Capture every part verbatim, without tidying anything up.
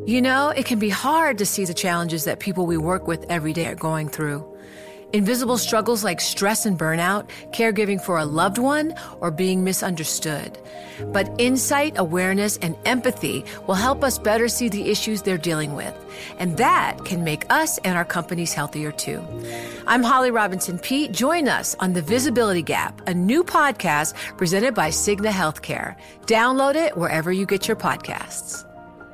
You know, it can be hard to see the challenges that people we work with every day are going through. Invisible struggles like stress and burnout, caregiving for a loved one, or being misunderstood. But insight, awareness, and empathy will help us better see the issues they're dealing with. And that can make us and our companies healthier too. I'm Holly Robinson Peete. Join us on The Visibility Gap, a new podcast presented by Cigna Healthcare. Download it wherever you get your podcasts.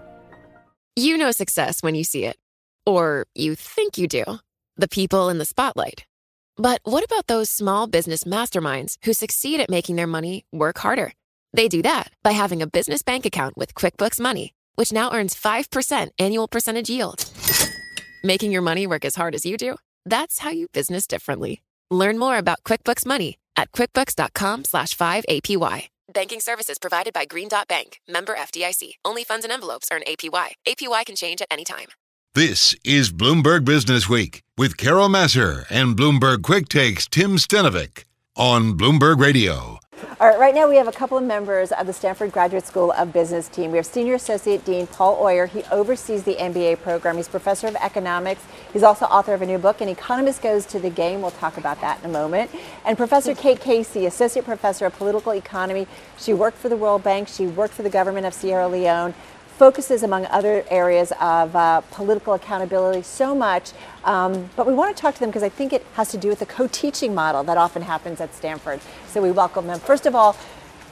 You know success when you see it. Or you think you do. The people in the spotlight. But what about those small business masterminds who succeed at making their money work harder? They do that by having a business bank account with QuickBooks Money, which now earns five percent annual percentage yield. Making your money work as hard as you do? That's how you business differently. Learn more about QuickBooks Money at quickbooks.com slash 5APY. Banking services provided by Green Dot Bank. Member F D I C. Only funds and envelopes earn A P Y. A P Y can change at any time. This is Bloomberg Business Week with Carol Massar and Bloomberg Quick Takes Tim Stenovic on Bloomberg Radio. All right, right now we have a couple of members of the Stanford Graduate School of Business team. We have Senior Associate Dean Paul Oyer. He oversees the M B A program. He's professor of economics. He's also author of a new book, An Economist Goes to the Game. We'll talk about that in a moment. And Professor Kate Casey, Associate Professor of Political Economy. She worked for the World Bank. She worked for the government of Sierra Leone. Focuses, among other areas, of uh, political accountability so much. Um, but we want to talk to them because I think it has to do with the co-teaching model that often happens at Stanford. So we welcome them. First of all,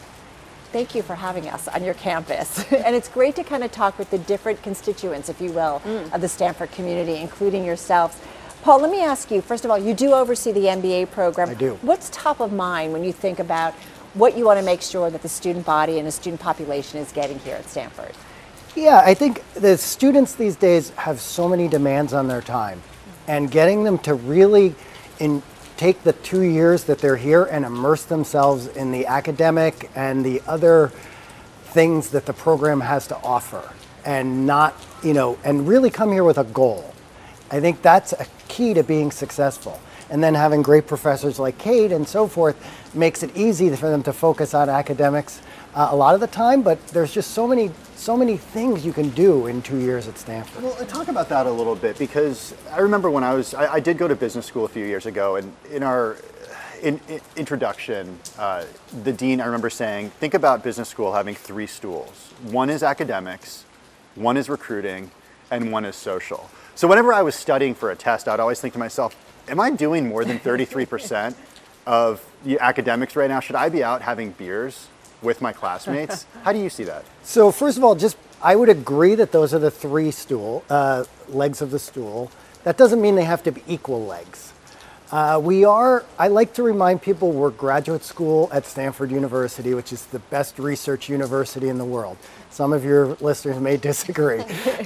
thank you for having us on your campus. And it's great to kind of talk with the different constituents, if you will, mm. of the Stanford community, including yourselves. Paul, let me ask you, first of all, you do oversee the M B A program. I do. What's top of mind when you think about what you want to make sure that the student body and the student population is getting here at Stanford? Yeah, I think the students these days have so many demands on their time, and getting them to really in, take the two years that they're here and immerse themselves in the academic and the other things that the program has to offer, and not, you know, and really come here with a goal. I think that's a key to being successful. And then having great professors like Kate and so forth makes it easy for them to focus on academics uh, a lot of the time, but there's just so many so many things you can do in two years at Stanford. Well, talk about that a little bit, because I remember when I was, I, I did go to business school a few years ago, and in our in, in introduction, uh, the dean, I remember saying, think about business school having three stools. One is academics, one is recruiting, and one is social. So whenever I was studying for a test, I'd always think to myself, am I doing more than thirty-three percent of the academics right now? Should I be out having beers with my classmates? How do you see that? So first of all, just I would agree that those are the three stool uh, legs of the stool. That doesn't mean they have to be equal legs. Uh, we are, I like to remind people we're graduate school at Stanford University, which is the best research university in the world. Some of your listeners may disagree,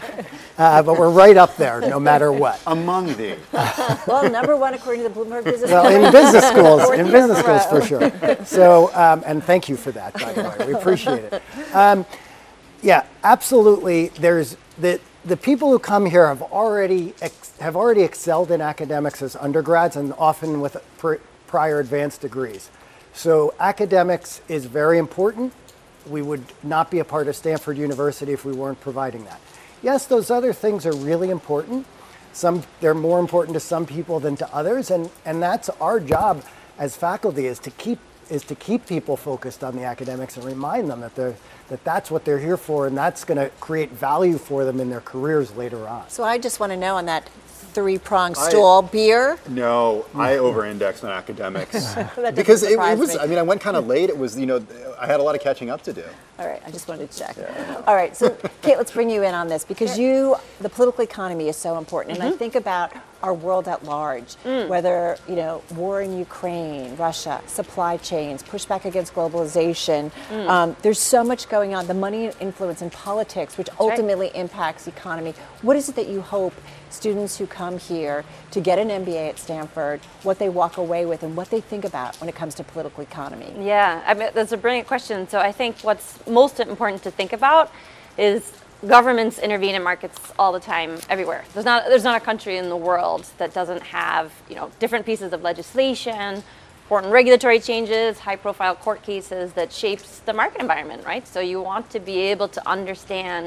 uh, but we're right up there no matter what. Among the. Well, number one according to the Bloomberg Business Well, in business schools, in business schools for sure. So, um, and thank you for that, by the way. We appreciate it. Um, yeah, absolutely. There's the the people who come here have already ex- have already excelled in academics as undergrads, and often with pr- prior advanced degrees. So academics is very important. We would not be a part of Stanford University if we weren't providing that. Yes, those other things are really important. Some, they're more important to some people than to others, and, and that's our job as faculty, is to keep is to keep people focused on the academics and remind them that they're that that's what they're here for, and that's going to create value for them in their careers later on. So I just want to know on that three-pronged stool, I, beer? No, I over-indexed on academics. Because it, it was, me. I mean, I went kind of late. It was, you know, I had a lot of catching up to do. All right, I just wanted to check. Yeah. All right, so Kate, let's bring you in on this, because you, the political economy is so important. And mm-hmm. I think about our world at large, mm. whether, you know, war in Ukraine, Russia, supply chains, pushback against globalization. Mm. Um, there's so much going on, the money and influence in politics, which That's ultimately right. impacts the economy. What is it that you hope students who come here to get an M B A at Stanford, what they walk away with and what they think about when it comes to political economy? Yeah, I mean, that's a brilliant question. So I think what's most important to think about is governments intervene in markets all the time, everywhere. There's not there's not a country in the world that doesn't have, you know, different pieces of legislation, important regulatory changes, high-profile court cases that shapes the market environment, right? So you want to be able to understand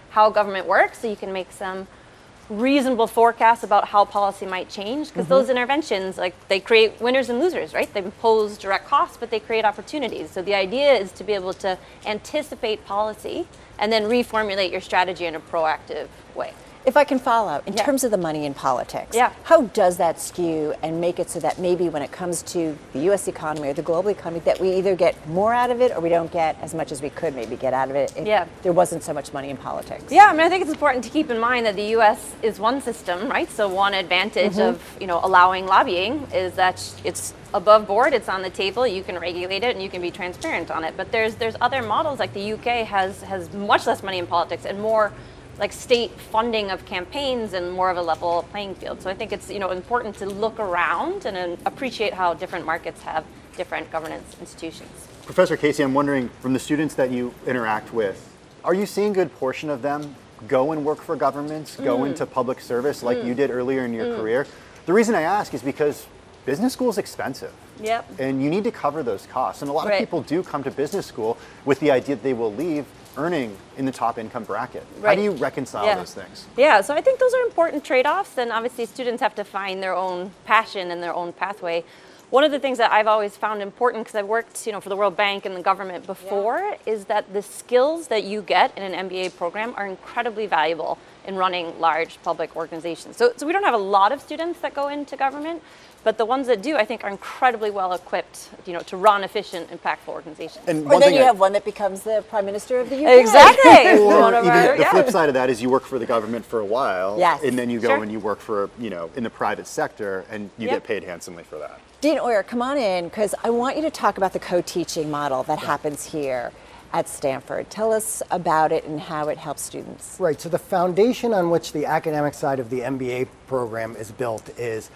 how government works so you can make some reasonable forecasts about how policy might change, because mm-hmm. those interventions, like, they create winners and losers, right? They impose direct costs, but they create opportunities. So the idea is to be able to anticipate policy and then reformulate your strategy in a proactive way. If I can follow, in yeah. terms of the money in politics, yeah. how does that skew and make it so that maybe when it comes to the U S economy or the global economy, that we either get more out of it or we don't get as much as we could maybe get out of it if yeah. there wasn't so much money in politics? Yeah, I mean, I think it's important to keep in mind that the U S is one system, right? So one advantage mm-hmm. of, you know, allowing lobbying is that it's above board, it's on the table, you can regulate it and you can be transparent on it. But there's there's other models, like the U K has has much less money in politics and more like state funding of campaigns and more of a level playing field. So I think it's, you know, important to look around and uh, appreciate how different markets have different governance institutions. Professor Casey, I'm wondering, from the students that you interact with, are you seeing a good portion of them go and work for governments, mm. go into public service like mm. you did earlier in your mm. career? The reason I ask is because business school is expensive. Yep. And you need to cover those costs. And a lot right. of people do come to business school with the idea that they will leave earning in the top income bracket. Right. How do you reconcile yeah. those things? Yeah, so I think those are important trade-offs, and obviously students have to find their own passion and their own pathway. One of the things that I've always found important, because I've worked, you know, for the World Bank and the government before, yeah. is that the skills that you get in an M B A program are incredibly valuable in running large public organizations. So, so we don't have a lot of students that go into government, but the ones that do, I think, are incredibly well equipped, you know, to run efficient, impactful organizations. And or then you I, have one that becomes the Prime Minister of the U K. Exactly. Or one of even our, the yeah. flip side of that is you work for the government for a while, yes. and then you go Sure. and you work for, you know, in the private sector, and you Yep. get paid handsomely for that. Dean Oyer, come on in, because I want you to talk about the co-teaching model that happens here at Stanford. Tell us about it and how it helps students. Right, so the foundation on which the academic side of the M B A program is built is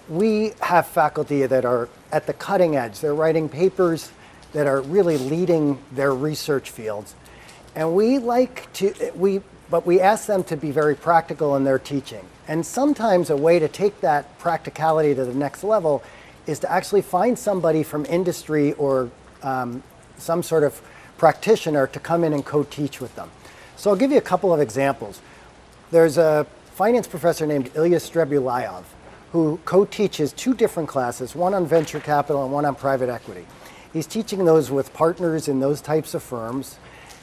we have faculty that are at the cutting edge. They're writing papers that are really leading their research fields. And we like to, we, but we ask them to be very practical in their teaching. And sometimes a way to take that practicality to the next level is to actually find somebody from industry or um, some sort of practitioner to come in and co-teach with them. So I'll give you a couple of examples. There's a finance professor named Ilya Strebulayov who co-teaches two different classes, one on venture capital and one on private equity. He's teaching those with partners in those types of firms.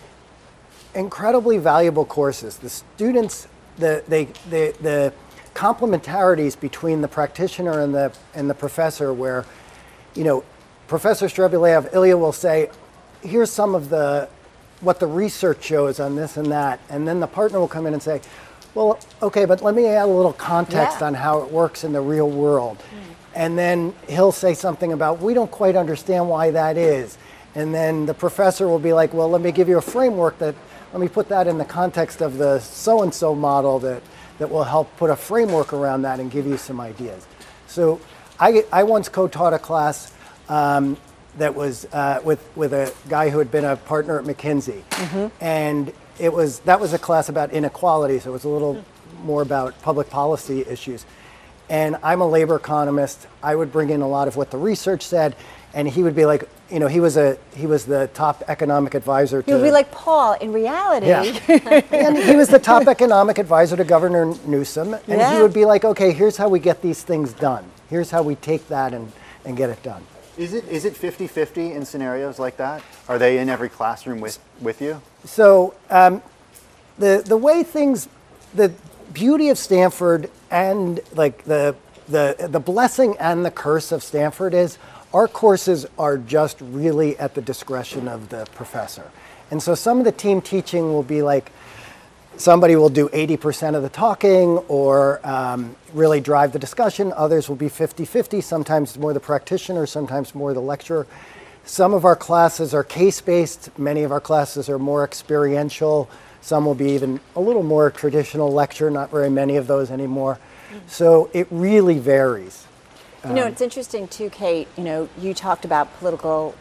Incredibly valuable courses. The students, the, they, the, the complementarities between the practitioner and the, and the professor where, you know, Professor Strebulayov, Ilya will say, here's some of the, what the research shows on this and that. And then the partner will come in and say, well, okay, but let me add a little context yeah. on how it works in the real world. Mm. And then he'll say something about, we don't quite understand why that is. And then the professor will be like, well, let me give you a framework that, let me put that in the context of the so-and-so model that, that will help put a framework around that and give you some ideas. So I, I once co-taught a class um, that was uh, with, with a guy who had been a partner at McKinsey. Mm-hmm. And it was, that was a class about inequality, so it was a little more about public policy issues. And I'm a labor economist. I would bring in a lot of what the research said, and he would be like, you know, he was a he was the top economic advisor to. He would be like Paul in reality. Yeah. And he was the top economic advisor to Governor Newsom, and yeah. he would be like, okay, here's how we get these things done. Here's how we take that and, and get it done. Is it is it fifty-fifty in scenarios like that? Are they in every classroom with, with you? So um, the the way things, the beauty of Stanford and like the the the blessing and the curse of Stanford is our courses are just really at the discretion of the professor. And so some of the team teaching will be like, somebody will do eighty percent of the talking or um, really drive the discussion. Others will be fifty-fifty, sometimes more the practitioner, sometimes more the lecturer. Some of our classes are case-based. Many of our classes are more experiential. Some will be even a little more traditional lecture, not very many of those anymore. Mm-hmm. So it really varies. You know, it's interesting too, Kate, you know, you talked about political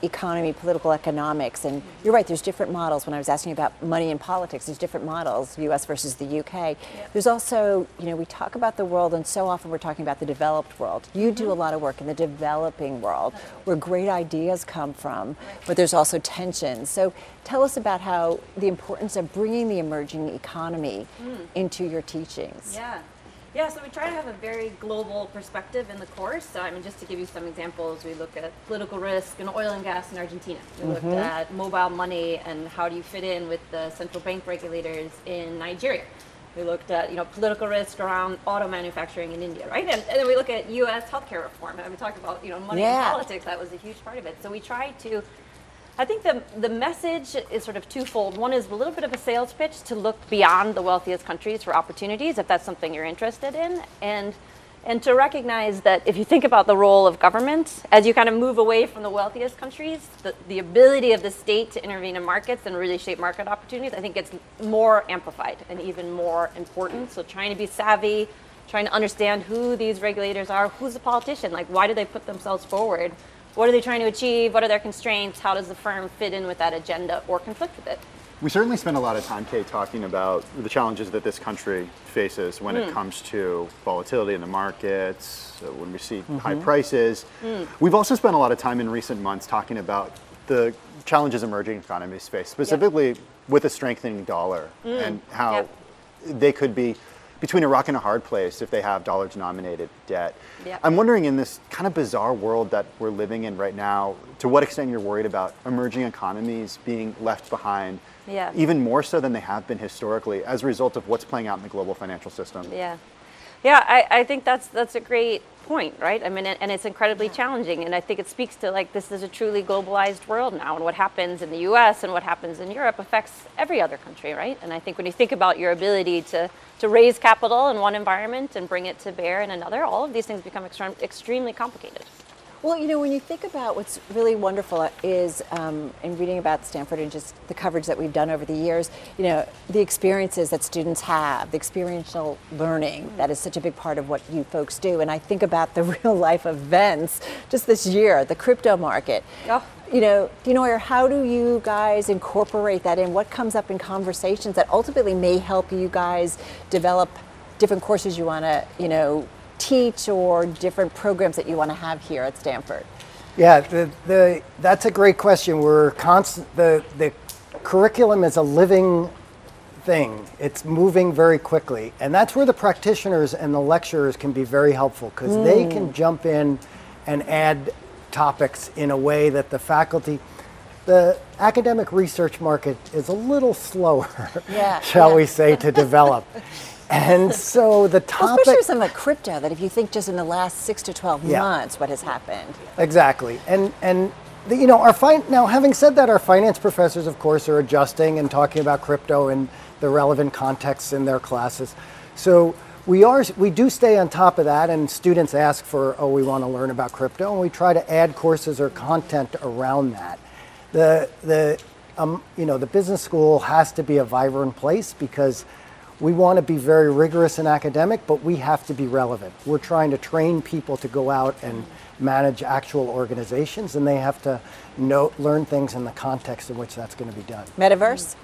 economy, political economics, and you're right, there's different models. When I was asking about money in politics, there's different models, U S versus the U K. Yep. There's also, you know, we talk about the world, and so often we're talking about the developed world. You mm-hmm. do a lot of work in the developing world, where great ideas come from, right. but there's also tension. So tell us about how the importance of bringing the emerging economy mm. into your teachings. Yeah. Yeah, so we try to have a very global perspective in the course. So, I mean, just to give you some examples, we look at political risk and oil and gas in Argentina. We mm-hmm. looked at mobile money and how do you fit in with the central bank regulators in Nigeria. We looked at, you know, political risk around auto manufacturing in India, right? And, and then we look at U S healthcare reform. And we talked about, you know, money yeah. in politics. That was a huge part of it. So we tried to I think the the message is sort of twofold. One is a little bit of a sales pitch to look beyond the wealthiest countries for opportunities, if that's something you're interested in, and and to recognize that if you think about the role of government, as you kind of move away from the wealthiest countries, the, the ability of the state to intervene in markets and really shape market opportunities, I think it's more amplified and even more important. So trying to be savvy, trying to understand who these regulators are, who's the politician, like why do they put themselves forward? What are they trying to achieve? What are their constraints? How does the firm fit in with that agenda or conflict with it? We certainly spend a lot of time, Kate, talking about the challenges that this country faces when mm. it comes to volatility in the markets, when we see mm-hmm. high prices. Mm. We've also spent a lot of time in recent months talking about the challenges emerging economies face, specifically yep. with a strengthening dollar mm. and how yep. they could be between a rock and a hard place if they have dollar-denominated debt. Yep. I'm wondering, in this kind of bizarre world that we're living in right now, to what extent you're worried about emerging economies being left behind, yeah. even more so than they have been historically, as a result of what's playing out in the global financial system. Yeah, yeah, I, I think that's that's a great point, right? I mean, and it's incredibly challenging, and I think it speaks to like this is a truly globalized world now, and what happens in the U S and what happens in Europe affects every other country, right? And I think when you think about your ability to to raise capital in one environment and bring it to bear in another, all of these things become extreme, extremely complicated. Well, you know, when you think about what's really wonderful is um, in reading about Stanford and just the coverage that we've done over the years, you know, the experiences that students have, the experiential learning, that is such a big part of what you folks do. And I think about the real life events just this year, the crypto market. Oh. You know, Dean Oyer, how do you guys incorporate that in? What comes up in conversations that ultimately may help you guys develop different courses you want to, you know, teach or different programs that you want to have here at Stanford? Yeah, the, the, that's a great question. We're constant, the, the curriculum is a living thing. It's moving very quickly. And that's where the practitioners and the lecturers can be very helpful, because mm. they can jump in and add topics in a way that the faculty, the academic research market is a little slower, yeah, shall yeah. we say, to develop. And so the topic... Well, especially something like crypto, that if you think just in the last six to twelve yeah. months what has happened. Exactly. And, and the, you know, our fin- now having said that, our finance professors, of course, are adjusting and talking about crypto in the relevant contexts in their classes. So we are, we do stay on top of that, and students ask for, oh, we want to learn about crypto, and we try to add courses or content around that. The, the, um, you know, the business school has to be a vibrant place, because we want to be very rigorous and academic, but we have to be relevant. We're trying to train people to go out and manage actual organizations, and they have to know, learn things in the context in which that's going to be done. Metaverse?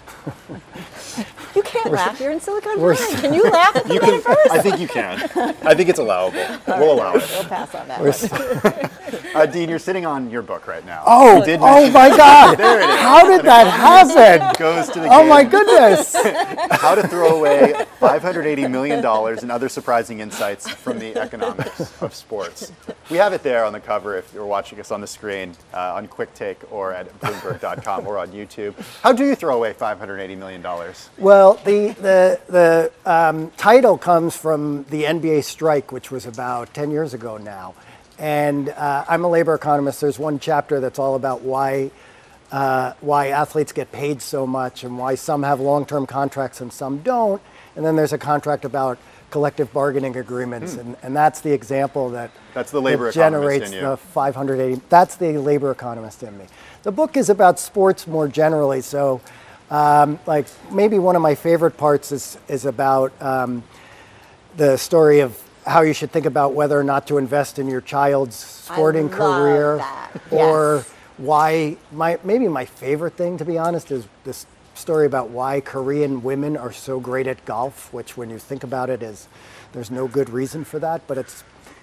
You can't we're, laugh. You're in Silicon Valley. Can you laugh at the metaverse? I think you can. I think it's allowable. All we'll right. allow it. We'll pass on that. uh, Dean, you're sitting on your book right now. Oh, did oh my God! There it is. How did that happen? Goes to the oh game. my goodness! How to throw away five hundred eighty million dollars and other surprising insights from the economics of sports. We have it there on the cover if you're watching us on the screen, uh, on Quick Take or at Bloomberg dot com or on YouTube. How do you throw away five hundred eighty million dollars? Well, the the the um, title comes from the N B A strike, which was about ten years ago now. And uh, I'm a labor economist. There's one chapter that's all about why uh, why athletes get paid so much and why some have long-term contracts and some don't. And then there's a contract about collective bargaining agreements, mm. and, and that's the example that, that's the labor that generates economist in you. The five hundred eighty. That's the labor economist in me. The book is about sports more generally, so um, like maybe one of my favorite parts is is about um, the story of how you should think about whether or not to invest in your child's sporting I love career, that. or yes. why, my maybe my favorite thing, to be honest, is this story about why Korean women are so great at golf, which when you think about it is, there's no good reason for that, but it's,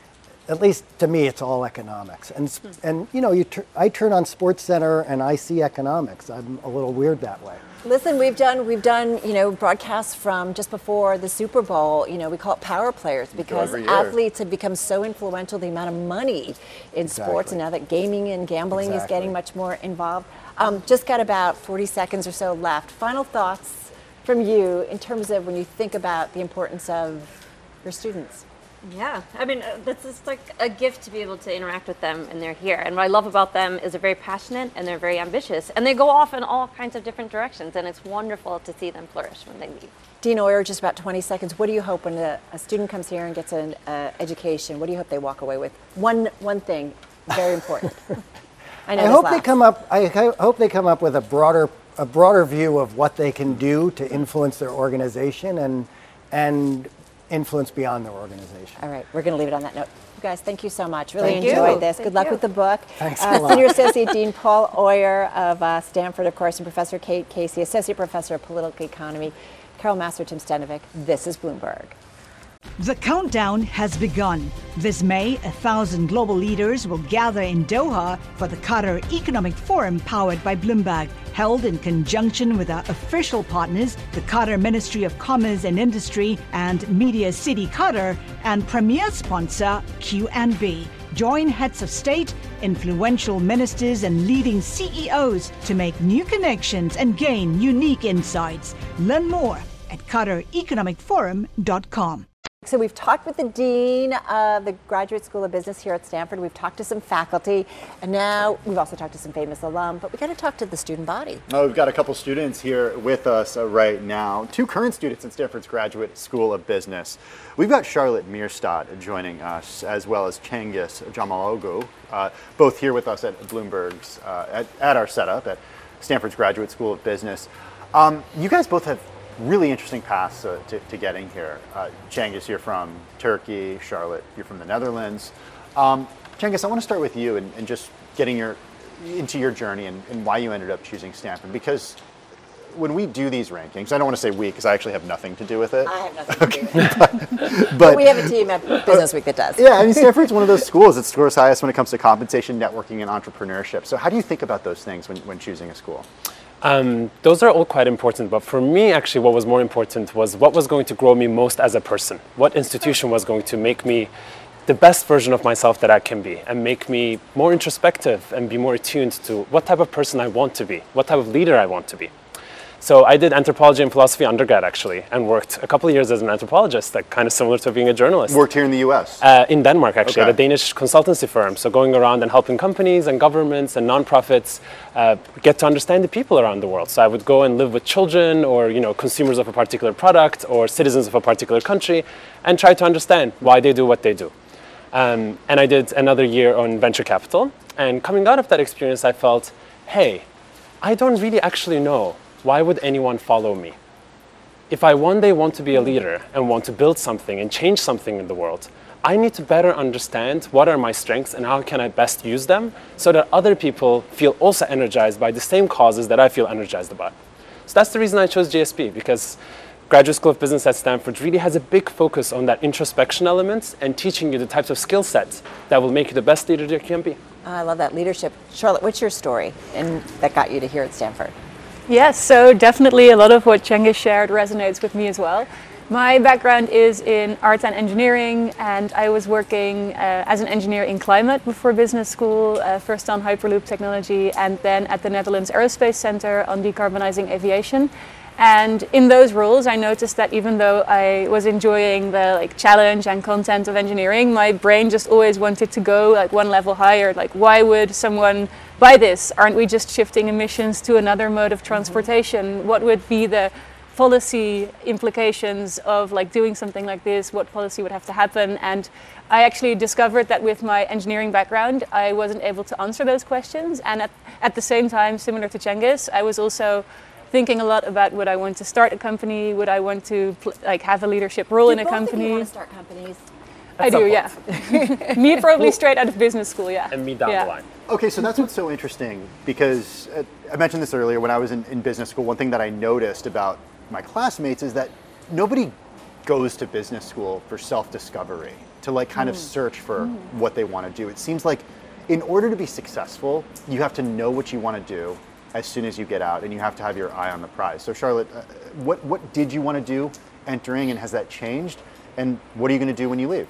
at least to me, it's all economics. And, and you know, you tur- I turn on SportsCenter and I see economics. I'm a little weird that way. Listen, we've done we've done you know broadcasts from just before the Super Bowl. You know, we call it power players because athletes have become so influential. The amount of money in Exactly. sports, and now that gaming and gambling Exactly. is getting much more involved. Um, just got about forty seconds or so left. Final thoughts from you in terms of when you think about the importance of your students. Yeah, I mean, uh, this is like a gift to be able to interact with them, and they're here. And what I love about them is they're very passionate and they're very ambitious, and they go off in all kinds of different directions, and it's wonderful to see them flourish when they leave. Dean Oyer, just about twenty seconds. What do you hope when a, a student comes here and gets an uh, education? What do you hope they walk away with? One one thing, very important. I know. I this hope laughs. they come up. I ho- hope they come up with a broader, a broader view of what they can do to influence their organization and and influence beyond their organization. All right, we're going to leave it on that note. You guys, thank you so much. Really Thank enjoyed you. this. Thank Good luck you. with the book. Thanks Uh, a lot. Senior Associate Dean Paul Oyer of uh, Stanford, of course, and Professor Kate Casey, Associate Professor of Political Economy, Carol Massar, Tim Stenovic. This is Bloomberg. The countdown has begun. This May, a thousand global leaders will gather in Doha for the Qatar Economic Forum powered by Bloomberg, held in conjunction with our official partners, the Qatar Ministry of Commerce and Industry and Media City Qatar, and premier sponsor Q N B. Join heads of state, influential ministers, and leading C E Os to make new connections and gain unique insights. Learn more at qatar economic forum dot com. So we've talked with the Dean of the Graduate School of Business here at Stanford. We've talked to some faculty, and now we've also talked to some famous alum, but we got to talk to the student body. Oh, we've got a couple students here with us uh, right now. Two current students in Stanford's Graduate School of Business. We've got Charlotte Meerstad joining us, as well as Cengiz Jamaloglu, uh, both here with us at Bloomberg's, uh, at, at our setup at Stanford's Graduate School of Business. Um, you guys both have really interesting paths uh, to, to getting here. Uh, Cengiz, you're from Turkey. Charlotte, you're from the Netherlands. Um, Cengiz, I want to start with you and, and just getting your into your journey and, and why you ended up choosing Stanford. Because when we do these rankings, I don't want to say we because I actually have nothing to do with it. I have nothing to do with it. but, But we have a team at Business Week that does. Yeah, I mean, Stanford's one of those schools that scores highest when it comes to compensation, networking, and entrepreneurship. So how do you think about those things when, when choosing a school? Um, those are all quite important, but for me, actually, what was more important was what was going to grow me most as a person. What institution was going to make me the best version of myself that I can be and make me more introspective and be more attuned to what type of person I want to be, what type of leader I want to be. So I did anthropology and philosophy undergrad, actually, and worked a couple of years as an anthropologist, like kind of similar to being a journalist. Worked here in the U S? Uh, in Denmark, actually, Okay. at a Danish consultancy firm. So going around and helping companies and governments and nonprofits uh, get to understand the people around the world. So I would go and live with children or, you know, consumers of a particular product or citizens of a particular country and try to understand why they do what they do. Um, and I did another year on venture capital. And coming out of that experience, I felt, hey, I don't really actually know. Why would anyone follow me? If I one day want to be a leader and want to build something and change something in the world, I need to better understand what are my strengths and how can I best use them so that other people feel also energized by the same causes that I feel energized about. So that's the reason I chose G S B, because Graduate School of Business at Stanford really has a big focus on that introspection element and teaching you the types of skill sets that will make you the best leader you can be. I love that leadership. Charlotte, what's your story and that got you to here at Stanford? Yes, so definitely a lot of what Cengiz shared resonates with me as well. My background is in arts and engineering, and I was working uh, as an engineer in climate before business school, uh, first on Hyperloop technology and then at the Netherlands Aerospace Center on decarbonizing aviation. And in those roles, I noticed that even though I was enjoying the like challenge and content of engineering, my brain just always wanted to go like one level higher. Like, why would someone buy this? Aren't we just shifting emissions to another mode of transportation? What would be the policy implications of like doing something like this? What policy would have to happen? And I actually discovered that with my engineering background, I wasn't able to answer those questions. And at, at the same time, similar to Cengiz, I was also thinking a lot about would I want to start a company? Would I want to pl- like have a leadership role Do in a both company? Of you want to start companies? I do, yeah. Me probably straight out of business school, yeah. And me down yeah. the line. Okay, so that's what's so interesting, because uh, I mentioned this earlier, when I was in, in business school, one thing that I noticed about my classmates is that nobody goes to business school for self-discovery, to like kind mm. of search for mm. what they want to do. It seems like in order to be successful, you have to know what you want to do as soon as you get out, and you have to have your eye on the prize. So Charlotte, uh, what, what did you want to do entering, and has that changed? And what are you going to do when you leave?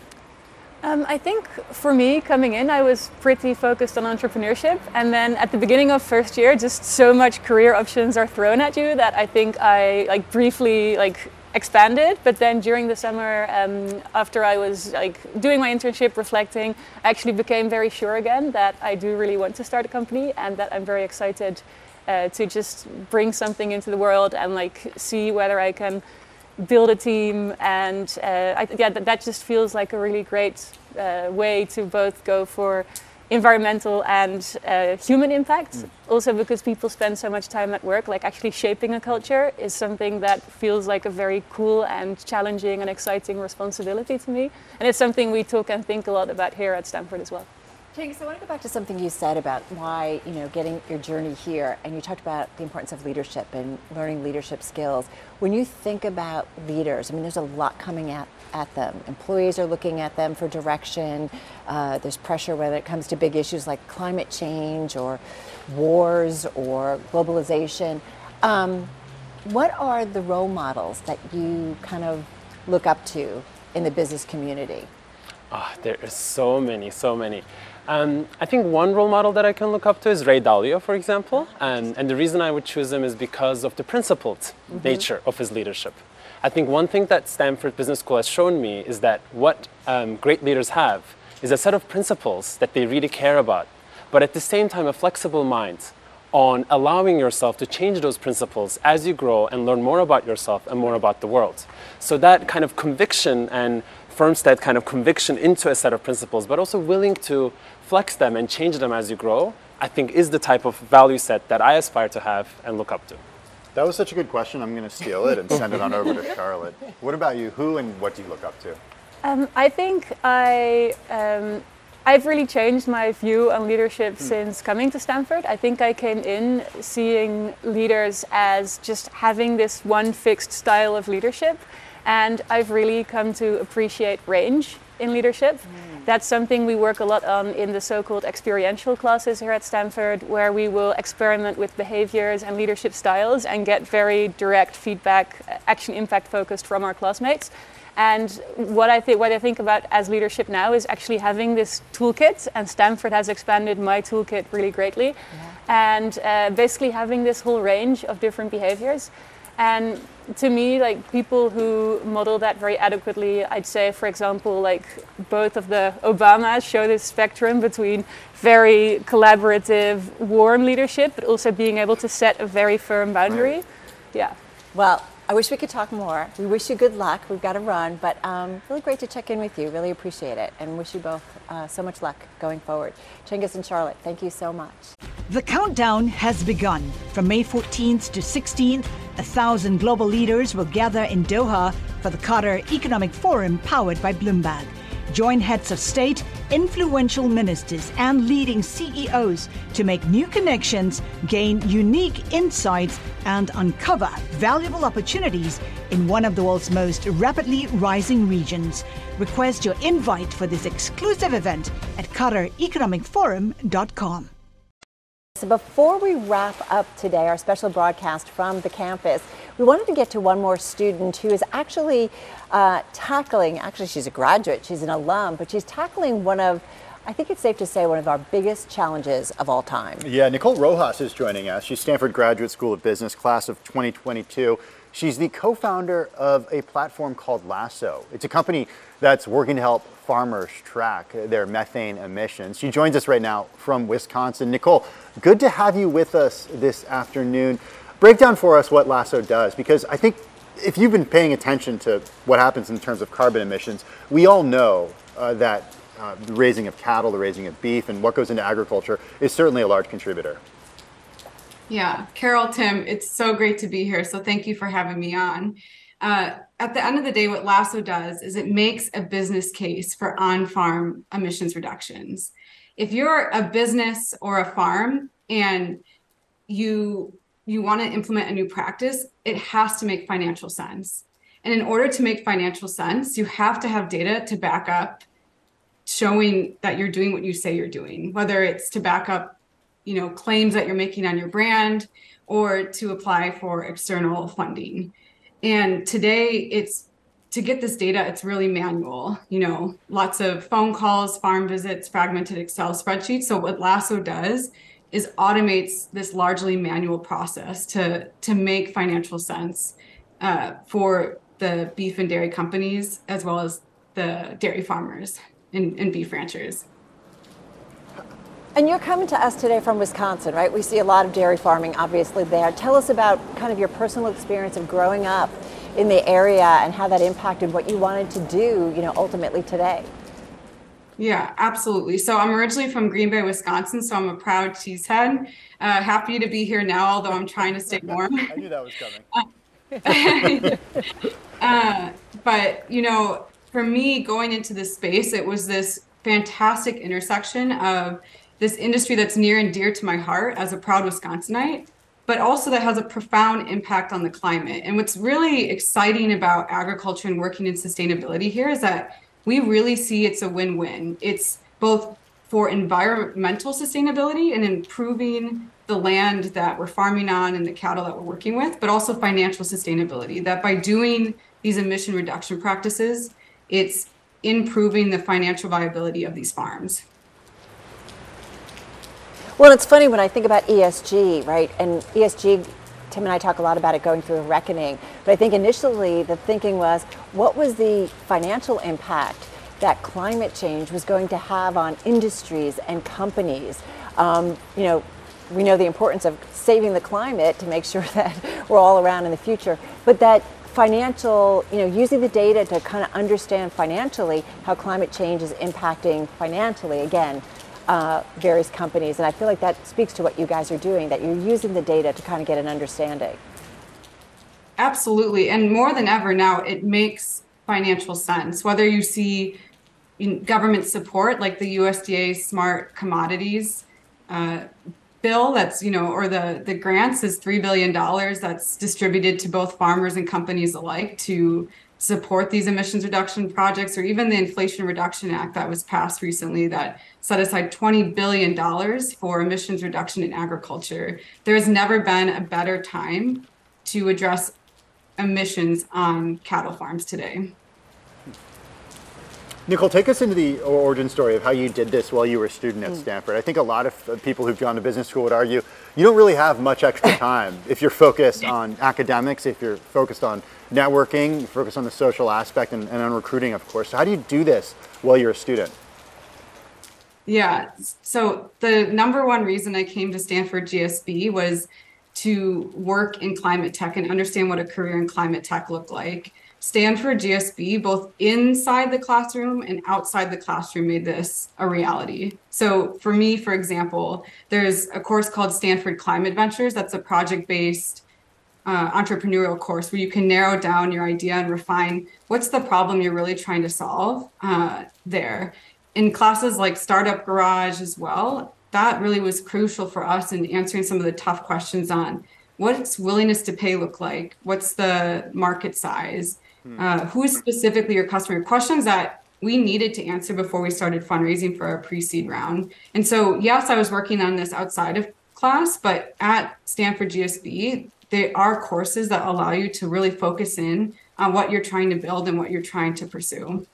Um, I think for me, coming in, I was pretty focused on entrepreneurship. And then at the beginning of first year, just so much career options are thrown at you that I think I like briefly like expanded. But then during the summer, um, after I was like doing my internship, reflecting, I actually became very sure again that I do really want to start a company, and that I'm very excited uh, to just bring something into the world and like see whether I can build a team, and uh, I, yeah, that, that just feels like a really great uh, way to both go for environmental and uh, human impact. Mm. Also because people spend so much time at work, like actually shaping a culture is something that feels like a very cool and challenging and exciting responsibility to me. And it's something we talk and think a lot about here at Stanford as well. Cengiz, I want to go back to something you said about why, you know, getting your journey here, and you talked about the importance of leadership and learning leadership skills. When you think about leaders, I mean, there's a lot coming at, at them. Employees are looking at them for direction. Uh, there's pressure when it comes to big issues like climate change or wars or globalization. Um, what are the role models that you kind of look up to in the business community? Ah, oh, there are so many, so many. Um, I think one role model that I can look up to is Ray Dalio, for example. And, and the reason I would choose him is because of the principled mm-hmm. nature of his leadership. I think one thing that Stanford Business School has shown me is that what um, great leaders have is a set of principles that they really care about, but at the same time a flexible mind on allowing yourself to change those principles as you grow and learn more about yourself and more about the world. So that kind of conviction and firms that kind of conviction into a set of principles, but also willing to flex them and change them as you grow, I think is the type of value set that I aspire to have and look up to. That was such a good question. I'm going to steal it and send it on over to Charlotte. What about you? Who and what do you look up to? Um, I think I, um, I've really changed my view on leadership hmm. since coming to Stanford. I think I came in seeing leaders as just having this one fixed style of leadership. And I've really come to appreciate range in leadership. Mm. That's something we work a lot on in the so-called experiential classes here at Stanford, where we will experiment with behaviors and leadership styles and get very direct feedback, action impact focused from our classmates. And what I think, what I think about as leadership now is actually having this toolkit, and Stanford has expanded my toolkit really greatly, yeah. and uh, basically having this whole range of different behaviors. And to me, like people who model that very adequately, I'd say, for example, like both of the Obamas show this spectrum between very collaborative, warm leadership, but also being able to set a very firm boundary. Right. Yeah. Well, I wish we could talk more. We wish you good luck. We've got to run, but um, really great to check in with you. Really appreciate it, and wish you both uh, so much luck going forward. Cengiz and Charlotte, thank you so much. The countdown has begun. From May fourteenth to sixteenth, a thousand global leaders will gather in Doha for the Qatar Economic Forum powered by Bloomberg. Join heads of state, influential ministers, and leading C E Os to make new connections, gain unique insights, and uncover valuable opportunities in one of the world's most rapidly rising regions. Request your invite for this exclusive event at qatar economic forum dot com. So before we wrap up today, our special broadcast from the campus, we wanted to get to one more student who is actually uh, tackling, actually she's a graduate, she's an alum, but she's tackling one of, I think it's safe to say, one of our biggest challenges of all time. Yeah, Nicole Rojas is joining us. She's Stanford Graduate School of Business, class of twenty twenty-two. She's the co-founder of a platform called Lasso. It's a company that's working to help farmers track their methane emissions. She joins us right now from Wisconsin. Nicole, good to have you with us this afternoon. Break down for us what Lasso does, because I think if you've been paying attention to what happens in terms of carbon emissions, we all know uh, that uh, the raising of cattle, the raising of beef, and what goes into agriculture is certainly a large contributor. Yeah, Carol, Tim, it's so great to be here. So thank you for having me on. Uh, at the end of the day, what Lasso does is it makes a business case for on-farm emissions reductions. If you're a business or a farm and you you want to implement a new practice, it has to make financial sense. And in order to make financial sense, you have to have data to back up showing that you're doing what you say you're doing, whether it's to back up, you know, claims that you're making on your brand or to apply for external funding. And today it's to get this data, it's really manual, you know, lots of phone calls, farm visits, fragmented Excel spreadsheets. So what Lasso does is automates this largely manual process to, to make financial sense uh, for the beef and dairy companies, as well as the dairy farmers and, and beef ranchers. And you're coming to us today from Wisconsin, right? We see a lot of dairy farming, obviously, there. Tell us about kind of your personal experience of growing up in the area and how that impacted what you wanted to do, you know, ultimately today. Yeah, absolutely. So I'm originally from Green Bay, Wisconsin, so I'm a proud cheesehead. Uh, happy to be here now, although I'm trying to stay warm. I knew that was coming. uh, but, you know, for me, going into this space, it was this fantastic intersection of this industry that's near and dear to my heart as a proud Wisconsinite, but also that has a profound impact on the climate. And what's really exciting about agriculture and working in sustainability here is that we really see it's a win-win. It's both for environmental sustainability and improving the land that we're farming on and the cattle that we're working with, but also financial sustainability, that by doing these emission reduction practices, it's improving the financial viability of these farms. Well, it's funny when I think about E S G, right? And E S G, Tim and I talk a lot about it going through a reckoning. But I think initially the thinking was, what was the financial impact that climate change was going to have on industries and companies? Um, you know, we know the importance of saving the climate to make sure that we're all around in the future. But that financial, you know, using the data to kind of understand financially how climate change is impacting financially, again, Uh, various companies. And I feel like that speaks to what you guys are doing, that you're using the data to kind of get an understanding. Absolutely. And more than ever now, it makes financial sense. Whether you see government support like the U S D A Smart Commodities uh, bill that's, you know, or the, the grants is three billion dollars that's distributed to both farmers and companies alike to support these emissions reduction projects, or even the Inflation Reduction Act that was passed recently that set aside twenty billion dollars for emissions reduction in agriculture. There has never been a better time to address emissions on cattle farms today. Nicole, take us into the origin story of how you did this while you were a student at mm. Stanford. I think a lot of people who've gone to business school would argue you don't really have much extra time if you're focused on academics, if you're focused on networking, you're focused on the social aspect and, and on recruiting, of course. So how do you do this while you're a student? Yeah, so the number one reason I came to Stanford G S B was to work in climate tech and understand what a career in climate tech looked like. Stanford G S B, both inside the classroom and outside the classroom, made this a reality. So for me, for example, there's a course called Stanford Climate Ventures. That's a project-based uh, entrepreneurial course where you can narrow down your idea and refine what's the problem you're really trying to solve uh, there. In classes like Startup Garage as well, that really was crucial for us in answering some of the tough questions on what's willingness to pay look like, what's the market size, Uh, who is specifically your customer? Questions that we needed to answer before we started fundraising for our pre-seed round. And so, yes, I was working on this outside of class, but at Stanford G S B, there are courses that allow you to really focus in on what you're trying to build and what you're trying to pursue.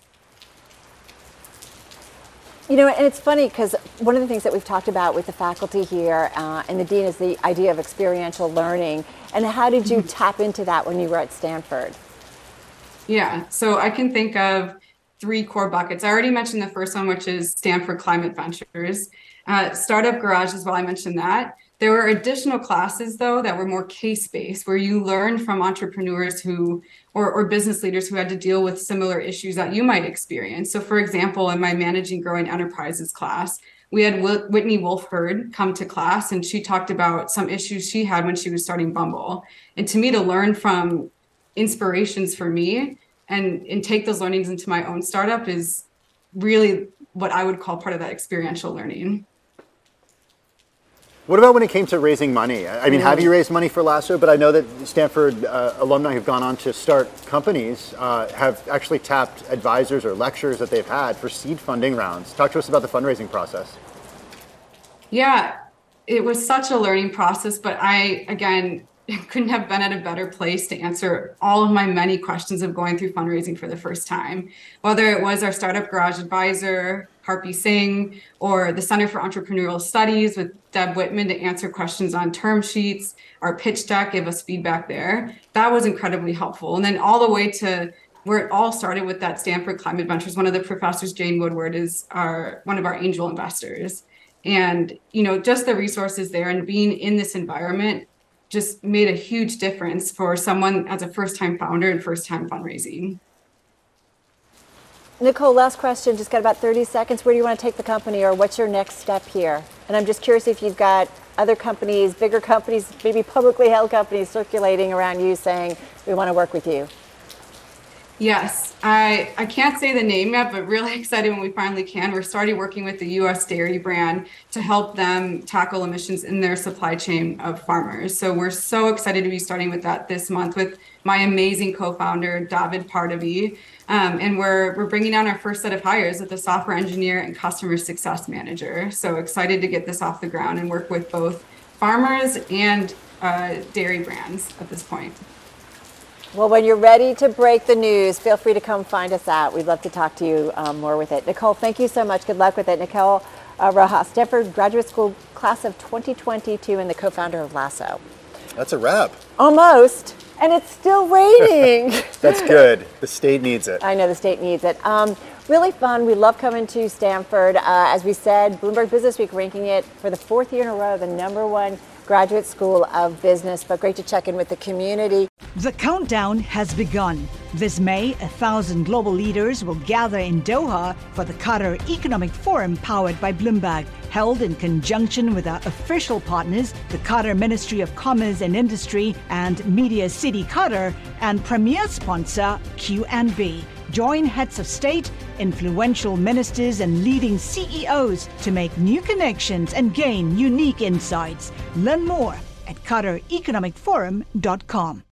You know, and it's funny because one of the things that we've talked about with the faculty here uh, and the dean is the idea of experiential learning. And how did you tap into that when you were at Stanford? Yeah, so I can think of three core buckets. I already mentioned the first one, which is Stanford Climate Ventures. Uh, Startup Garage as well, I mentioned that. There were additional classes, though, that were more case-based, where you learn from entrepreneurs who, or, or business leaders who had to deal with similar issues that you might experience. So, for example, in my Managing Growing Enterprises class, we had Whitney Wolf Hurd come to class, and she talked about some issues she had when she was starting Bumble. And to me, to learn from inspirations for me and, and take those learnings into my own startup is really what I would call part of that experiential learning. What about when it came to raising money? I mean, mm. have you raised money for Lasso? But I know that Stanford uh, alumni who've gone on to start companies uh, have actually tapped advisors or lecturers that they've had for seed funding rounds. Talk to us about the fundraising process. Yeah, it was such a learning process, but I, again, couldn't have been at a better place to answer all of my many questions of going through fundraising for the first time. Whether it was our Startup Garage advisor, Harpy Singh, or the Center for Entrepreneurial Studies with Deb Whitman to answer questions on term sheets, our pitch deck, give us feedback there. That was incredibly helpful. And then all the way to where it all started with that Stanford Climate Ventures. One of the professors, Jane Woodward, is our one of our angel investors. And, you know, just the resources there and being in this environment just made a huge difference for someone as a first-time founder and first-time fundraising. Nicole, last question, just got about thirty seconds. Where do you want to take the company, or what's your next step here? And I'm just curious if you've got other companies, bigger companies, maybe publicly held companies circulating around you saying, we want to work with you. Yes, I, I can't say the name yet, but really excited when we finally can. We're starting working with the U S Dairy brand to help them tackle emissions in their supply chain of farmers. So we're so excited to be starting with that this month with my amazing co-founder, David Pardavi. Um, and we're we're bringing on our first set of hires with a software engineer and customer success manager. So excited to get this off the ground and work with both farmers and uh, dairy brands at this point. Well, when you're ready to break the news, feel free to come find us out. We'd love to talk to you um, more with it. Nicole, thank you so much. Good luck with it. Nicole uh, Rojas, Stanford Graduate School class of twenty twenty-two and the co-founder of Lasso. That's a wrap. Almost. And it's still raining. That's good. The state needs it. I know the state needs it. Um, really fun. We love coming to Stanford. Uh, as we said, Bloomberg Business Week ranking it for the fourth year in a row, the number one graduate school of business. But great to check in with the community. The countdown has begun. This May, a thousand global leaders will gather in Doha for the Qatar Economic Forum powered by Bloomberg, held in conjunction with our official partners, the Qatar Ministry of Commerce and Industry and Media City Qatar, and premier sponsor Q N B. Join heads of state, influential ministers, and leading C E Os to make new connections and gain unique insights. Learn more at qatar economic forum dot com.